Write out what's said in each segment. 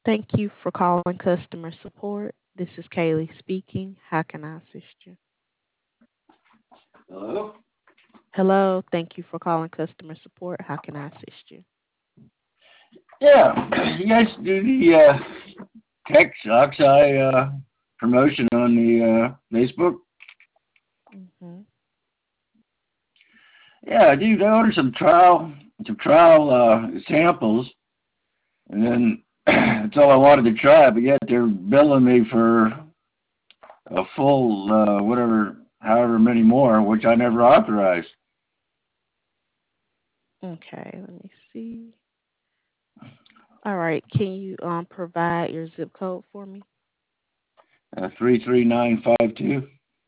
Thank you for calling customer support. This is Kaylee speaking. How can I assist you? Hello? Hello, thank you for calling customer support. How can I assist you? Yeah, you guys do the Tech Oxide promotion on the Facebook? Mhm. Yeah, dude, I ordered some trial samples, and then that's all I wanted to try. But yet they're billing me for a full whatever, however many more, which I never authorized. Okay, let me see. All right, can you provide your zip code for me? 33952.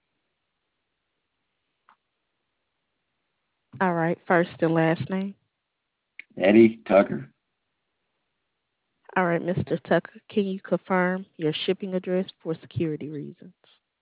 All right, first and last name. Eddie Tucker. All right, Mr. Tucker, can you confirm your shipping address for security reasons?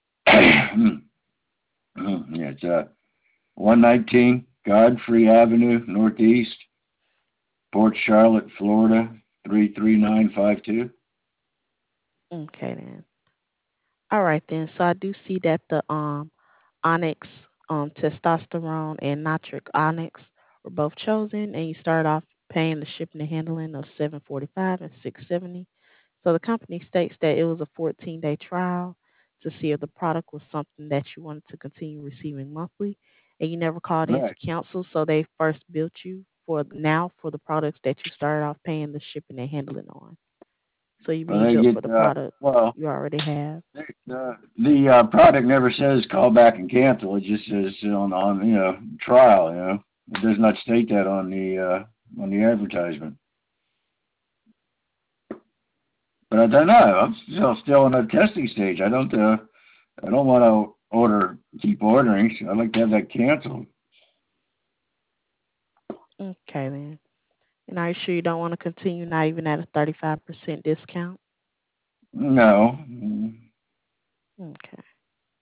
Yeah, it's 119 Godfrey Avenue, Northeast, Port Charlotte, Florida, 33952. Okay then. All right then. So I do see that the Onyx testosterone and nitric onyx were both chosen, and you started off paying the shipping and handling of 745 and 670. So the company states that it was a 14-day trial to see if the product was something that you wanted to continue receiving monthly, and you never called in Right. to cancel. So they first built you for now for the products that you started off paying the shipping and handling on. So you're Well, being they billed for get, the product well, you already have. the product never says call back and cancel. It just says trial, It does not state that on the advertisement. But I don't know. I'm still in a testing stage. I don't want to keep ordering. I'd like to have that canceled. Okay then. And are you sure you don't want to continue, not even at a 35% discount? No. Okay.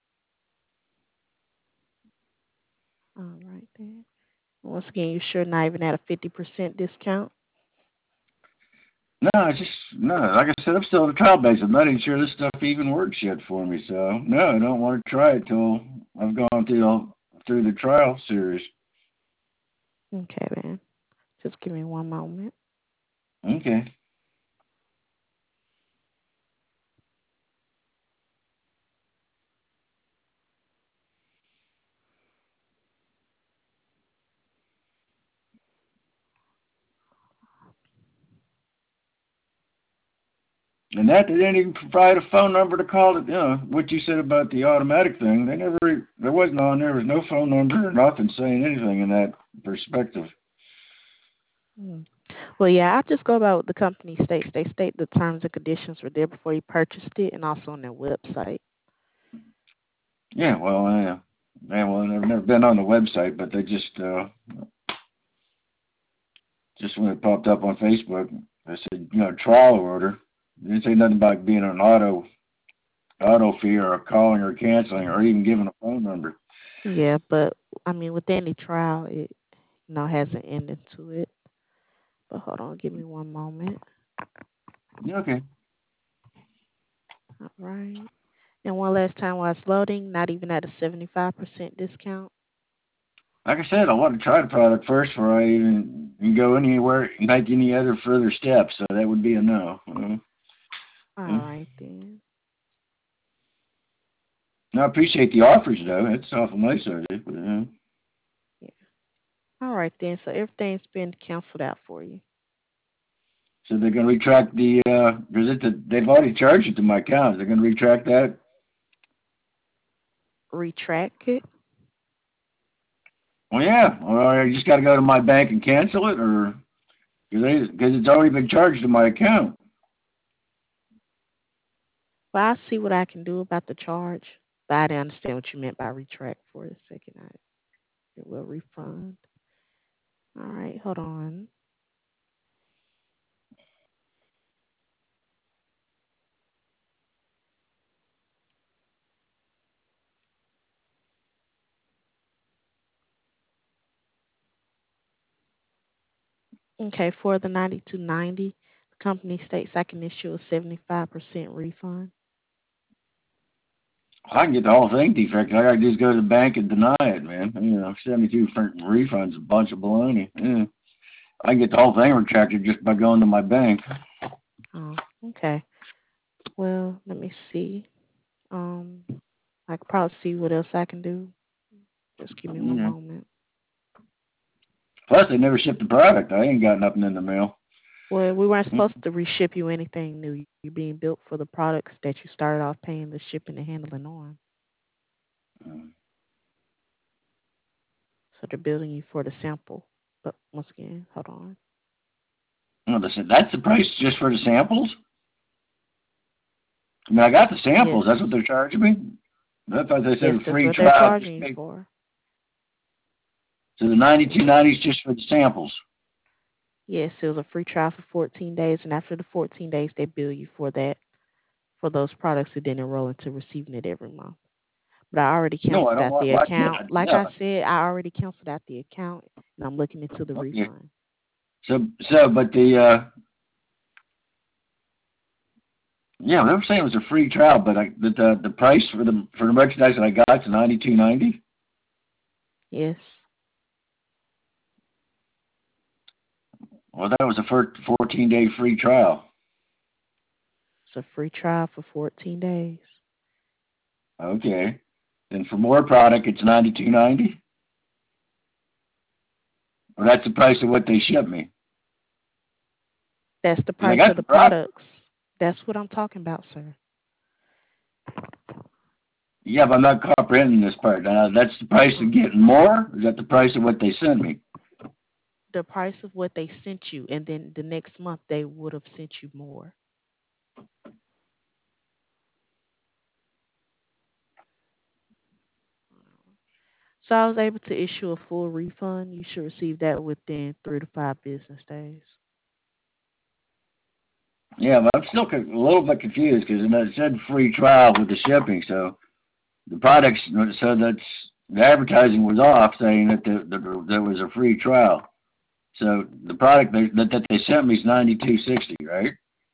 All right then. Once again, you sure not even at a 50% discount? No, it's just no. Like I said, I'm still in a trial base. I'm not even sure this stuff even works yet for me. So no, I don't want to try it till I've gone through the trial series. Okay then. Just give me one moment. Okay. And that they didn't even provide a phone number to call it. What you said about the automatic thing. There wasn't on there. Was no phone number or nothing saying anything in that perspective. Hmm. Well, yeah, I just go about what the company states. They state the terms and conditions were there before you purchased it and also on their website. Yeah. Well, yeah. Well, I've never been on the website, but they just when it popped up on Facebook, they said trial order. They didn't say nothing about being an auto fee or calling or canceling or even giving a phone number. Yeah, but I mean, with any trial, it has an ending to it. But hold on, give me one moment. Yeah, okay. All right. And one last time while it's loading, not even at a 75% discount. Like I said, I want to try the product first before I even go anywhere, make any other further steps. So that would be a no. All Uh, right then. I appreciate the offers though. It's awful nice of you. But, Yeah. All right then. So everything's been canceled out for you. so they're going to retract they've already charged it to my account. They're going to retract that. Retract it. Well, yeah. Well, I just got to go to my bank and cancel it, or because it's already been charged to my account. Well, I'll see what I can do about the charge. But I didn't understand what you meant by retract for a second. It will refund. All right, hold on. Okay, for the 92.90, Company states I can issue a 75% refund. I can get the whole thing defected. I gotta just go to the bank and deny it, man. 72 refunds, a bunch of baloney. Yeah. I can get the whole thing retracted just by going to my bank. Oh, okay. Well, let me see. Um, I could probably see what else I can do. Just give me one Yeah. moment. Plus, they never shipped the product. I ain't got nothing in the mail. Well, we weren't supposed to reship you anything new. You're being built for the products that you started off paying the shipping and handling on. So they're building you for the sample. But once again, hold on. No, that's the price just for the samples? I mean, I got the Yes. samples. That's what they're charging me? I thought they said Yes, a that's free what they're trial. charging you for. So the 92.90 is just for the samples. Yes, it was a free trial for 14 days, and after the 14 days, they bill you for that, for those products, and then enroll into receiving it every month. But I already No, I canceled don't out want. the Why can't account. I? Like Yeah. I said, I already canceled out the account, and I'm looking into the Okay. refund. But yeah, they were saying it was a free trial, but the price for the merchandise that I got is 92.90. Yes, Well, that was a 14-day free trial. it's a free trial for 14 days. Okay. Then for more product, it's 92.90. Or that's the price of what they ship me. That's the Because I price got of the the product. products. That's what I'm talking about, sir. Yeah, but I'm not comprehending this part. That's the price of getting more? Or is that the price of what they send me? The price of what they sent you, and then the next month they would have sent you more. So I was able to issue a full refund. You should receive that within 3 to 5 business days. Yeah, but I'm still a little bit confused because it said free trial with the shipping. So the products, so that's the advertising was off saying that there was a free trial. So the product that they sent me is 92.60, right?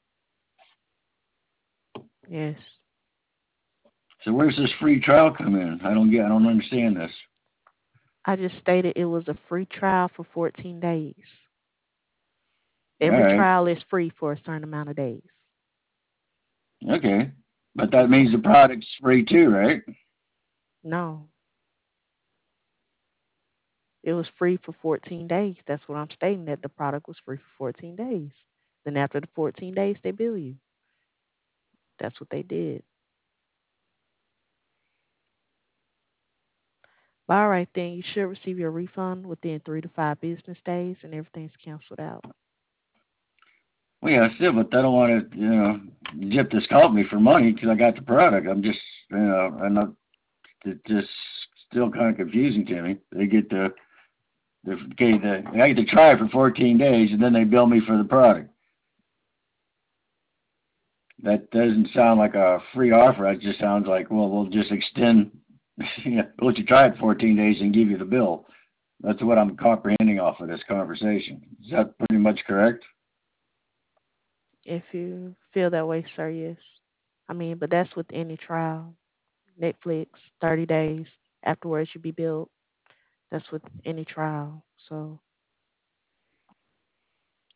Yes. So where's this free trial come in? I don't understand this. I just stated it was a free trial for 14 days. All Every right, trial is free for a certain amount of days. okay, but that means Okay. the product's free too, right? No, it was free for 14 days. That's what I'm stating, that the product was free for 14 days. Then after the 14 days, they bill you. That's what they did. But all right, then you should receive your refund within 3 to 5 business days, and everything's canceled out. Well, yeah, still, but I don't want to, jip this company for money because I got the product. I'm just, I'm not. It's just still kind of confusing to me. They get I get to try it for 14 days and then they bill me for the product. That doesn't sound like a free offer. It just sounds like, well, we'll just extend, we'll let you try it 14 days and give you the bill. That's what I'm comprehending off of this conversation. Is that pretty much correct? If you feel that way, sir, yes. I mean, but that's with any trial. Netflix, 30 days. Afterwards, you be billed. That's with any trial. So,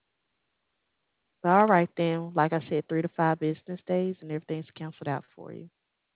but all right then. Like I said, 3 to 5 business days, and everything's canceled out for you.